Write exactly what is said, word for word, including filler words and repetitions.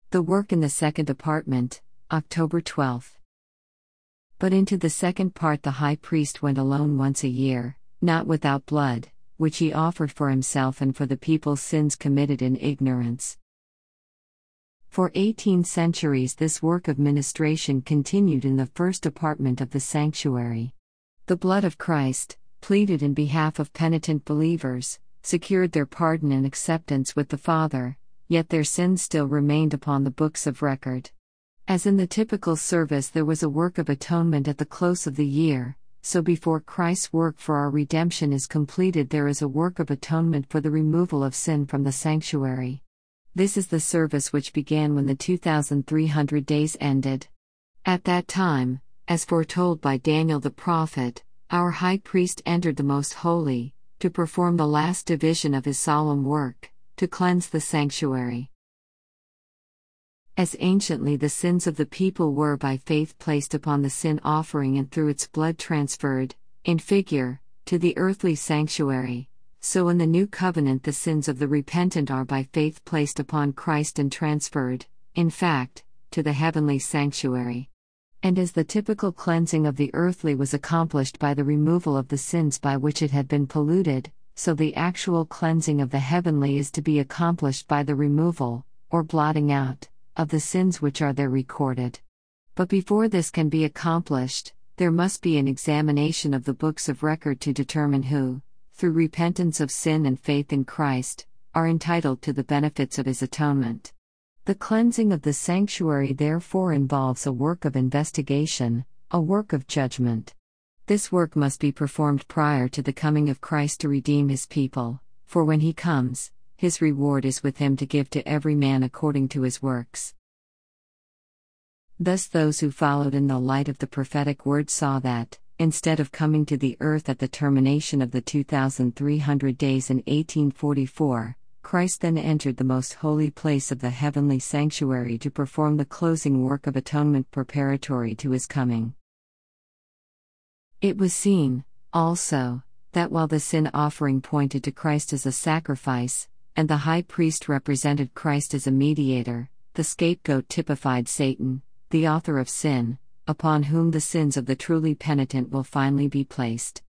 The work in the second apartment, October twelfth. But into the second part the high priest went alone once a year, not without blood, which he offered for himself and for the people's sins committed in ignorance. For eighteen centuries this work of ministration continued in the first apartment of the sanctuary. The blood of Christ, pleaded in behalf of penitent believers, secured their pardon and acceptance with the Father, yet their sins still remained upon the books of record. As in the typical service there was a work of atonement at the close of the year, so before Christ's work for our redemption is completed there is a work of atonement for the removal of sin from the sanctuary. This is the service which began when the two thousand three hundred days ended. At that time, as foretold by Daniel the prophet, our high priest entered the most holy, to perform the last division of his solemn work, to cleanse the sanctuary. As anciently the sins of the people were by faith placed upon the sin offering and through its blood transferred, in figure, to the earthly sanctuary, so in the new covenant the sins of the repentant are by faith placed upon Christ and transferred, in fact, to the heavenly sanctuary. And as the typical cleansing of the earthly was accomplished by the removal of the sins by which it had been polluted, so the actual cleansing of the heavenly is to be accomplished by the removal, or blotting out, of the sins which are there recorded. But before this can be accomplished, there must be an examination of the books of record to determine who, through repentance of sin and faith in Christ, are entitled to the benefits of his atonement. The cleansing of the sanctuary therefore involves a work of investigation, a work of judgment. This work must be performed prior to the coming of Christ to redeem his people, for when he comes, his reward is with him to give to every man according to his works. Thus those who followed in the light of the prophetic word saw that, instead of coming to the earth at the termination of the two thousand three hundred days in eighteen forty-four, Christ then entered the most holy place of the heavenly sanctuary to perform the closing work of atonement preparatory to his coming. It was seen, also, that while the sin offering pointed to Christ as a sacrifice, and the high priest represented Christ as a mediator, the scapegoat typified Satan, the author of sin, upon whom the sins of the truly penitent will finally be placed.